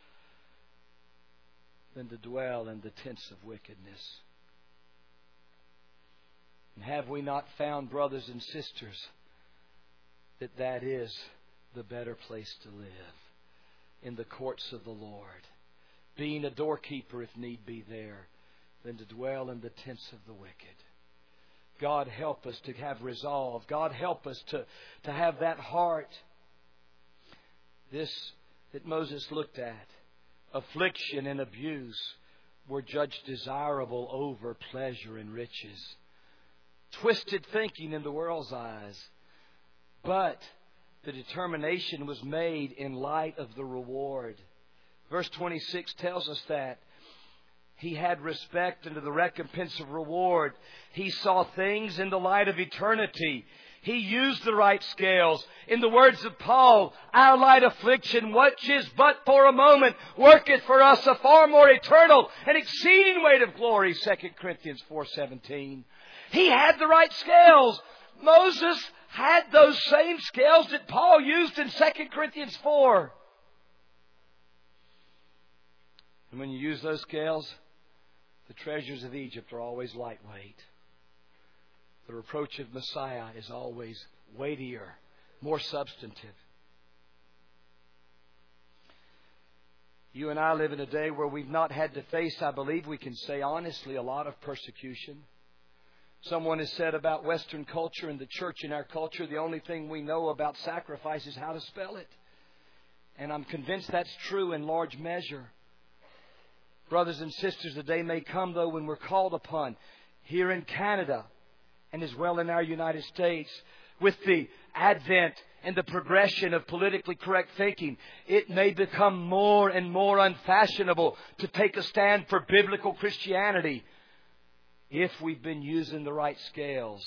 than to dwell in the tents of wickedness. And have we not found, brothers and sisters, that that is the better place to live? In the courts of the Lord, being a doorkeeper if need be there, than to dwell in the tents of the wicked. God help us to have resolve. God help us to, to have that heart. This that Moses looked at, affliction and abuse, were judged desirable over pleasure and riches. Twisted thinking in the world's eyes. But the determination was made in light of the reward. Verse twenty-six tells us that. He had respect unto the recompense of reward. He saw things in the light of eternity. He used the right scales. In the words of Paul, our light affliction, which is but for a moment, worketh for us a far more eternal and exceeding weight of glory. Second Corinthians four seventeen. He had the right scales. Moses had those same scales that Paul used in Second Corinthians four. And when you use those scales, the treasures of Egypt are always lightweight. The reproach of Messiah is always weightier, more substantive. You and I live in a day where we've not had to face, I believe we can say honestly, a lot of persecution. Someone has said about Western culture and the church in our culture, the only thing we know about sacrifice is how to spell it. And I'm convinced that's true in large measure. Brothers and sisters, the day may come, though, when we're called upon here in Canada and as well in our United States, with the advent and the progression of politically correct thinking, it may become more and more unfashionable to take a stand for biblical Christianity. If we've been using the right scales,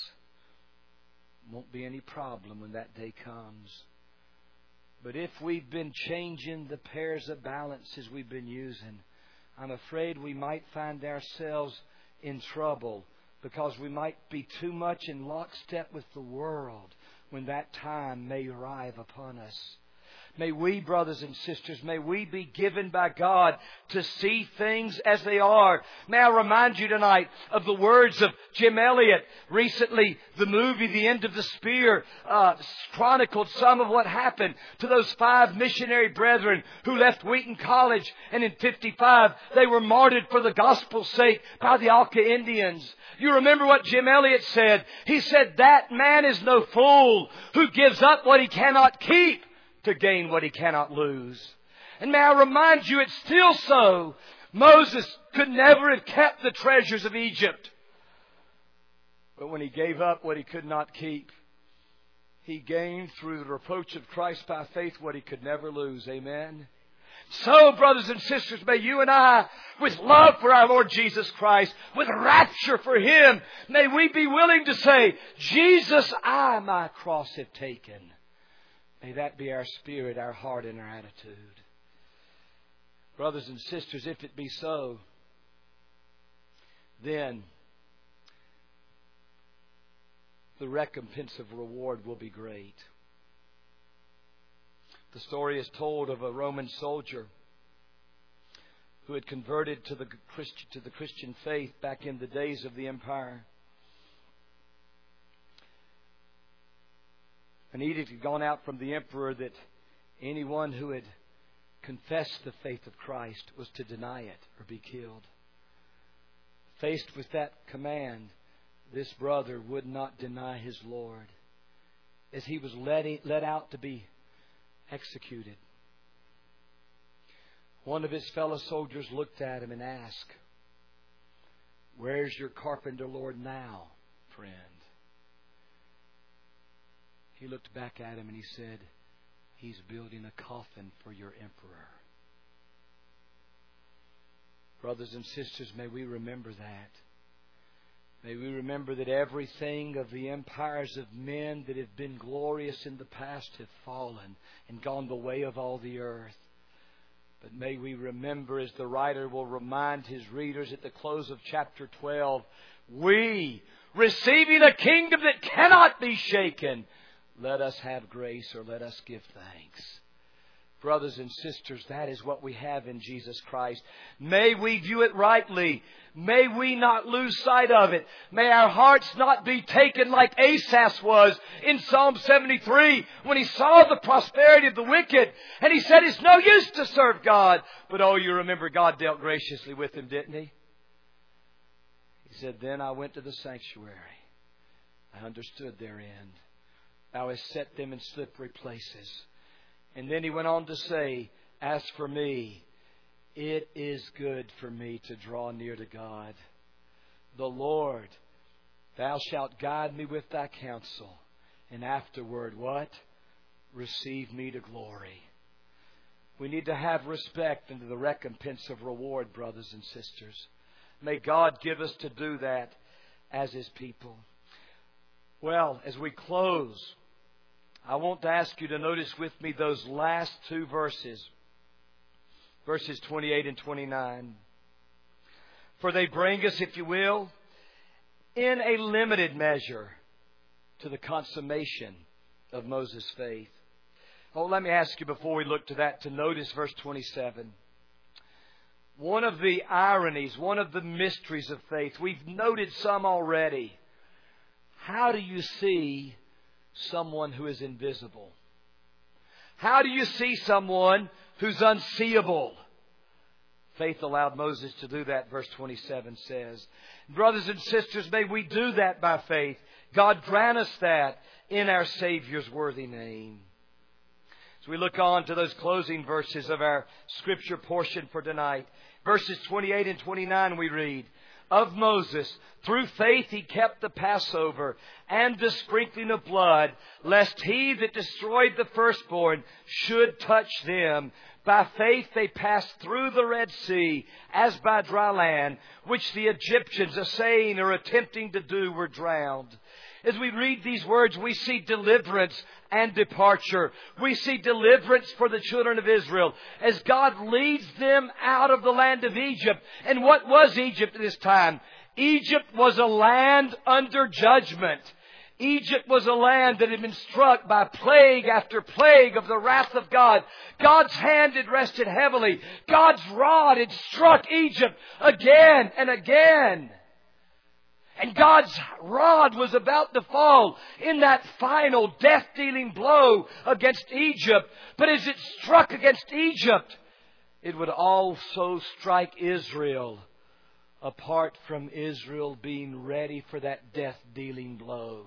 won't be any problem when that day comes. But if we've been changing the pairs of balances we've been using, I'm afraid we might find ourselves in trouble because we might be too much in lockstep with the world when that time may arrive upon us. May we, brothers and sisters, may we be given by God to see things as they are. May I remind you tonight of the words of Jim Elliot. Recently, the movie The End of the Spear uh, chronicled some of what happened to those five missionary brethren who left Wheaton College. And in fifty-five, they were martyred for the gospel's sake by the Auca Indians. You remember what Jim Elliot said? He said, that man is no fool who gives up what he cannot keep to gain what he cannot lose. And may I remind you, it's still so. Moses could never have kept the treasures of Egypt. But when he gave up what he could not keep, he gained through the reproach of Christ by faith what he could never lose. Amen. So, brothers and sisters, may you and I, with love for our Lord Jesus Christ, with rapture for Him, may we be willing to say, Jesus, I my cross have taken. May that be our spirit, our heart, and our attitude. Brothers and sisters, if it be so, then the recompense of reward will be great. The story is told of a Roman soldier who had converted to the Christian, to the Christian faith back in the days of the empire. An edict had gone out from the emperor that anyone who had confessed the faith of Christ was to deny it or be killed. Faced with that command, this brother would not deny his Lord as he was let, let out to be executed. One of his fellow soldiers looked at him and asked, "Where's your carpenter Lord now, friend?" He looked back at him and he said, "He's building a coffin for your emperor." Brothers and sisters, may we remember that. May we remember that everything of the empires of men that have been glorious in the past have fallen and gone the way of all the earth. But may we remember, as the writer will remind his readers at the close of chapter twelve, we, receiving a kingdom that cannot be shaken, let us have grace, or let us give thanks. Brothers and sisters, that is what we have in Jesus Christ. May we view it rightly. May we not lose sight of it. May our hearts not be taken like Asaph was in Psalm seventy-three when he saw the prosperity of the wicked. And he said, it's no use to serve God. But oh, you remember God dealt graciously with him, didn't He? He said, then I went to the sanctuary. I understood their end. Thou hast set them in slippery places. And then he went on to say, as for me, it is good for me to draw near to God. The Lord, Thou shalt guide me with Thy counsel. And afterward, what? Receive me to glory. We need to have respect unto the recompense of reward, brothers and sisters. May God give us to do that as His people. Well, as we close, I want to ask you to notice with me those last two verses. Verses twenty-eight and twenty-nine. For they bring us, if you will, in a limited measure to the consummation of Moses' faith. Oh, let me ask you before we look to that to notice verse twenty-seven. One of the ironies, one of the mysteries of faith, we've noted some already. How do you see someone who is invisible? How do you see someone who's unseeable? Faith allowed Moses to do that, verse twenty-seven says. Brothers and sisters, may we do that by faith. God grant us that in our Savior's worthy name. As we look on to those closing verses of our Scripture portion for tonight, verses twenty-eight and twenty-nine we read, of Moses, through faith he kept the Passover and the sprinkling of blood, lest he that destroyed the firstborn should touch them. By faith they passed through the Red Sea as by dry land, which the Egyptians, assaying or attempting to do, were drowned. As we read these words, we see deliverance and departure. We see deliverance for the children of Israel as God leads them out of the land of Egypt. And what was Egypt at this time? Egypt was a land under judgment. Egypt was a land that had been struck by plague after plague of the wrath of God. God's hand had rested heavily. God's rod had struck Egypt again and again. And God's rod was about to fall in that final death-dealing blow against Egypt. But as it struck against Egypt, it would also strike Israel, apart from Israel being ready for that death-dealing blow.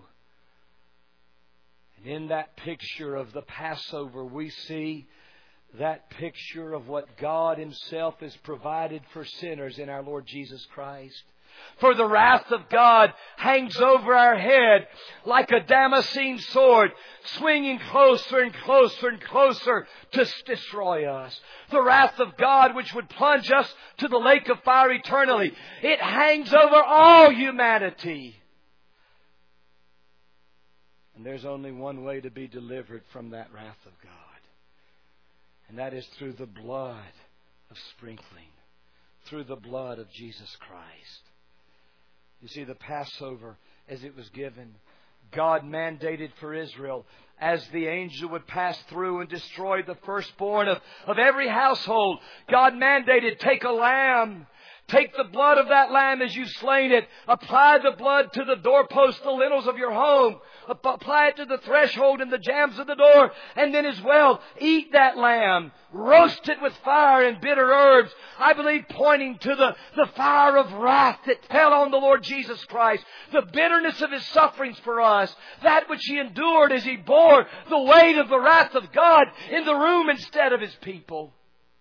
And in that picture of the Passover, we see that picture of what God Himself has provided for sinners in our Lord Jesus Christ. For the wrath of God hangs over our head like a Damascene sword, swinging closer and closer and closer to destroy us. The wrath of God, which would plunge us to the lake of fire eternally, it hangs over all humanity. And there's only one way to be delivered from that wrath of God. And that is through the blood of sprinkling, through the blood of Jesus Christ. You see, the Passover, as it was given, God mandated for Israel, as the angel would pass through and destroy the firstborn of, of every household, God mandated, take a lamb. Take the blood of that lamb as you've slain it. Apply the blood to the doorposts, the lintels of your home. Apply it to the threshold and the jambs of the door. And then as well, eat that lamb. Roast it with fire and bitter herbs. I believe pointing to the, the fire of wrath that fell on the Lord Jesus Christ. The bitterness of His sufferings for us. That which He endured as He bore the weight of the wrath of God in the room instead of His people.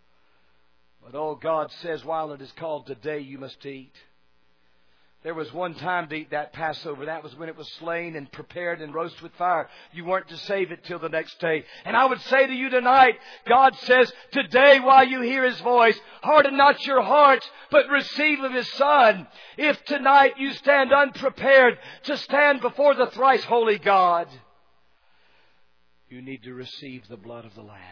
But oh, God says, while it is called today, you must eat. There was one time to eat that Passover. That was when it was slain and prepared and roasted with fire. You weren't to save it till the next day. And I would say to you tonight, God says, today while you hear His voice, harden not your hearts, but receive of His Son. If tonight you stand unprepared to stand before the thrice holy God, you need to receive the blood of the Lamb.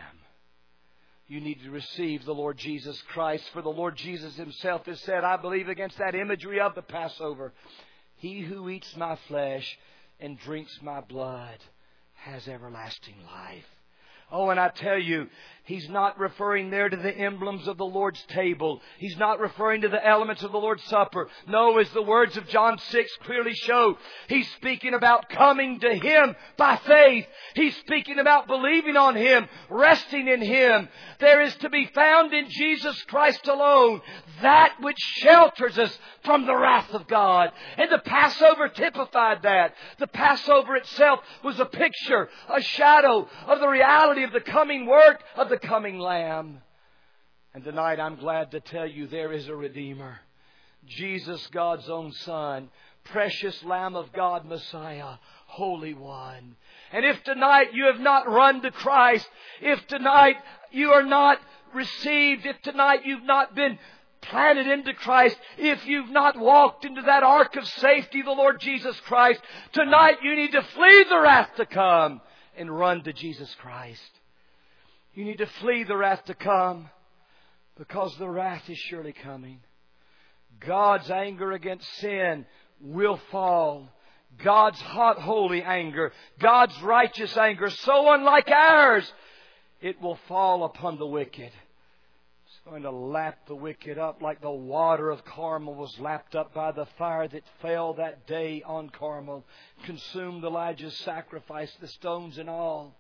You need to receive the Lord Jesus Christ. For the Lord Jesus Himself has said, I believe against that imagery of the Passover, He who eats my flesh and drinks my blood has everlasting life. Oh, and I tell you, He's not referring there to the emblems of the Lord's table. He's not referring to the elements of the Lord's Supper. No, as the words of John six clearly show, He's speaking about coming to Him by faith. He's speaking about believing on Him, resting in Him. There is to be found in Jesus Christ alone that which shelters us from the wrath of God. And the Passover typified that. The Passover itself was a picture, a shadow of the reality of the coming work of the coming Lamb. And tonight I'm glad to tell you there is a Redeemer. Jesus, God's own Son, precious Lamb of God, Messiah, Holy One. And if tonight you have not run to Christ, if tonight you are not received, if tonight you've not been planted into Christ, if you've not walked into that ark of safety, the Lord Jesus Christ, tonight you need to flee the wrath to come and run to Jesus Christ. You need to flee the wrath to come, because the wrath is surely coming. God's anger against sin will fall. God's hot, holy anger, God's righteous anger, so unlike ours, it will fall upon the wicked. It's going to lap the wicked up like the water of Carmel was lapped up by the fire that fell that day on Carmel, consumed Elijah's sacrifice, the stones and all.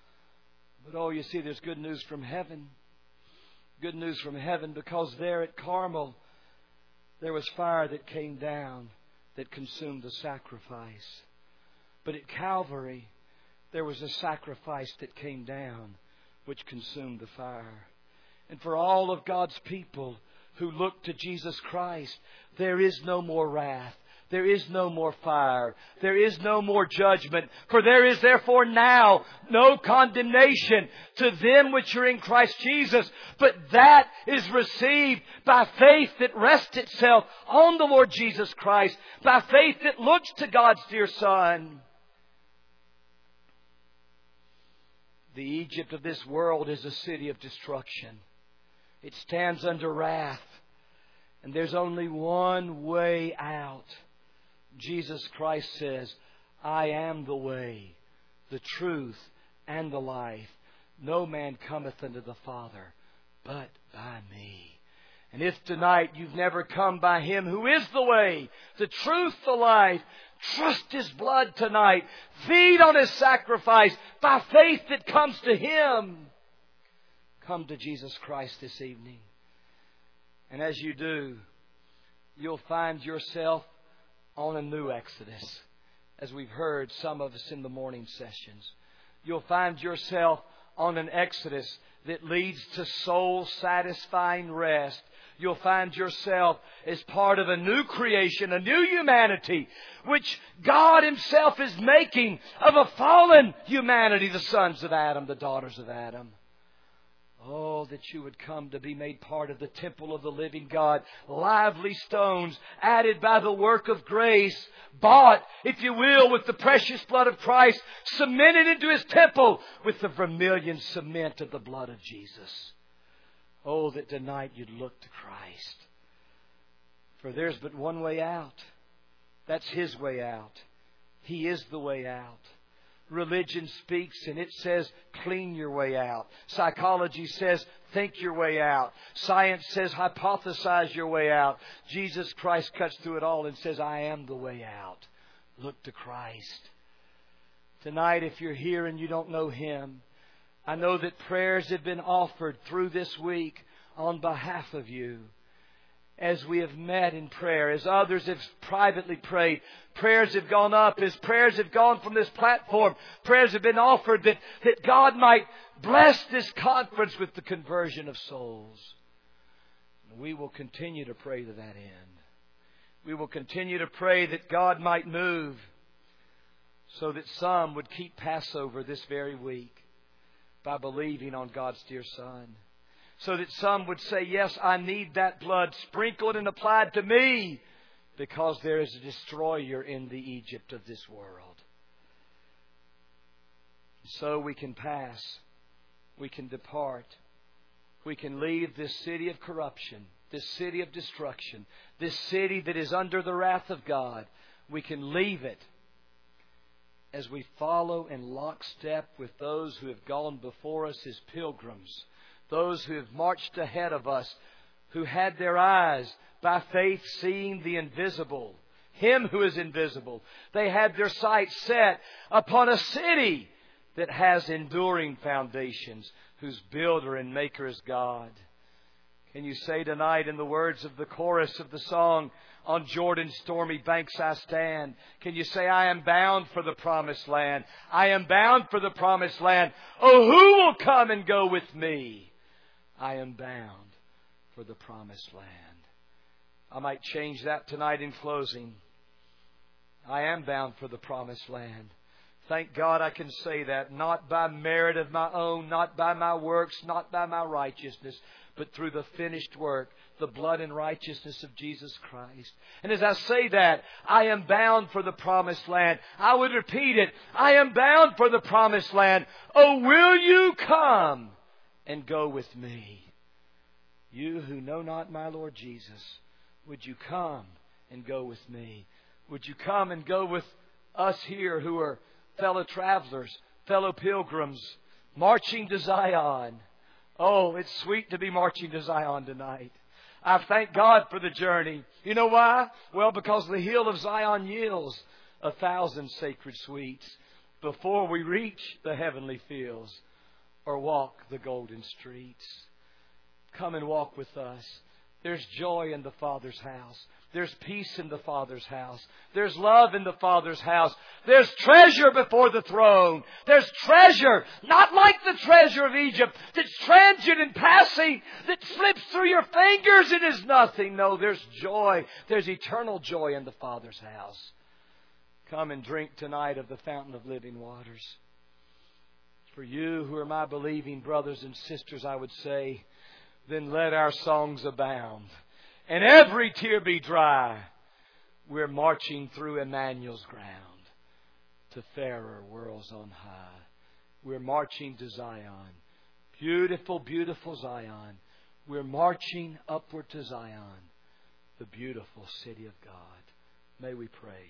But oh, you see, there's good news from heaven. Good news from heaven, because there at Carmel, there was fire that came down that consumed the sacrifice. But at Calvary, there was a sacrifice that came down which consumed the fire. And for all of God's people who look to Jesus Christ, there is no more wrath. There is no more fire. There is no more judgment. For there is therefore now no condemnation to them which are in Christ Jesus. But that is received by faith that rests itself on the Lord Jesus Christ. By faith that looks to God's dear Son. The Egypt of this world is a city of destruction. It stands under wrath. And there's only one way out. Jesus Christ says, I am the way, the truth, and the life. No man cometh unto the Father but by me. And if tonight you've never come by Him who is the way, the truth, the life, trust His blood tonight. Feed on His sacrifice by faith that comes to Him. Come to Jesus Christ this evening. And as you do, you'll find yourself on a new exodus, as we've heard some of us in the morning sessions. You'll find yourself on an exodus that leads to soul-satisfying rest. You'll find yourself as part of a new creation, a new humanity, which God Himself is making of a fallen humanity, the sons of Adam, the daughters of Adam. Oh, that you would come to be made part of the temple of the living God. Lively stones added by the work of grace. Bought, if you will, with the precious blood of Christ. Cemented into His temple with the vermilion cement of the blood of Jesus. Oh, that tonight you'd look to Christ. For there's but one way out. That's His way out. He is the way out. Religion speaks and it says, clean your way out. Psychology says, think your way out. Science says, hypothesize your way out. Jesus Christ cuts through it all and says, I am the way out. Look to Christ. Tonight, if you're here and you don't know Him, I know that prayers have been offered through this week on behalf of you. As we have met in prayer, as others have privately prayed, prayers have gone up, as prayers have gone from this platform, prayers have been offered that, that God might bless this conference with the conversion of souls. And we will continue to pray to that end. We will continue to pray that God might move so that some would keep Passover this very week by believing on God's dear Son. So that some would say, yes, I need that blood sprinkled and applied to me because there is a destroyer in the Egypt of this world. So we can pass. We can depart. We can leave this city of corruption, this city of destruction, this city that is under the wrath of God. We can leave it as we follow in lockstep with those who have gone before us as pilgrims. Those who have marched ahead of us, who had their eyes by faith seeing the invisible, Him who is invisible. They had their sights set upon a city that has enduring foundations, whose builder and maker is God. Can you say tonight in the words of the chorus of the song, on Jordan's stormy banks I stand. Can you say, I am bound for the promised land. I am bound for the promised land. Oh, who will come and go with me? I am bound for the promised land. I might change that tonight in closing. I am bound for the promised land. Thank God I can say that, not by merit of my own, not by my works, not by my righteousness, but through the finished work, the blood and righteousness of Jesus Christ. And as I say that, I am bound for the promised land. I would repeat it. I am bound for the promised land. Oh, will you come and go with me? You who know not my Lord Jesus, would you come and go with me? Would you come and go with us here who are fellow travelers, fellow pilgrims, marching to Zion? Oh, it's sweet to be marching to Zion tonight. I thank God for the journey. You know why? Well, because the hill of Zion yields a thousand sacred sweets before we reach the heavenly fields or walk the golden streets. Come and walk with us. There's joy in the Father's house. There's peace in the Father's house. There's love in the Father's house. There's treasure before the throne. There's treasure, not like the treasure of Egypt, that's transient and passing, that slips through your fingers and is nothing. No, there's joy. There's eternal joy in the Father's house. Come and drink tonight of the fountain of living waters. For you who are my believing brothers and sisters, I would say, then let our songs abound and every tear be dry. We're marching through Emmanuel's ground to fairer worlds on high. We're marching to Zion. Beautiful, beautiful Zion. We're marching upward to Zion, the beautiful city of God. May we pray.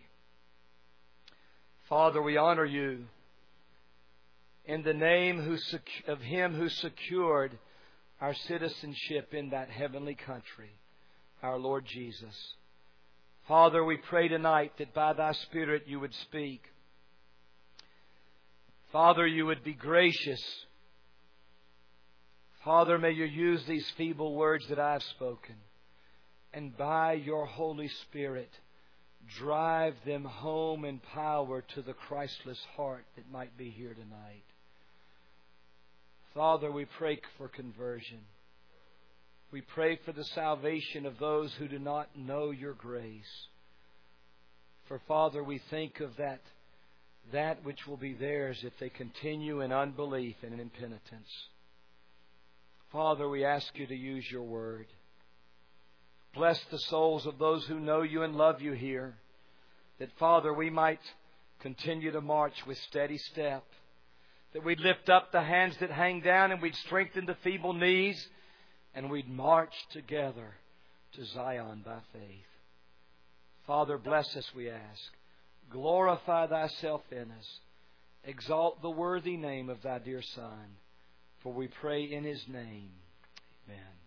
Father, we honor you in the name who sec- of Him who secured our citizenship in that heavenly country, our Lord Jesus. Father, we pray tonight that by Thy Spirit you would speak. Father, you would be gracious. Father, may you use these feeble words that I have spoken, and by your Holy Spirit drive them home in power to the Christless heart that might be here tonight. Father, we pray for conversion. We pray for the salvation of those who do not know your grace. For Father, we think of that, that which will be theirs if they continue in unbelief and in impenitence. Father, we ask you to use your word. Bless the souls of those who know you and love you here. That, Father, we might continue to march with steady step. That we'd lift up the hands that hang down and we'd strengthen the feeble knees. And we'd march together to Zion by faith. Father, bless us, we ask. Glorify Thyself in us. Exalt the worthy name of Thy dear Son. For we pray in His name. Amen.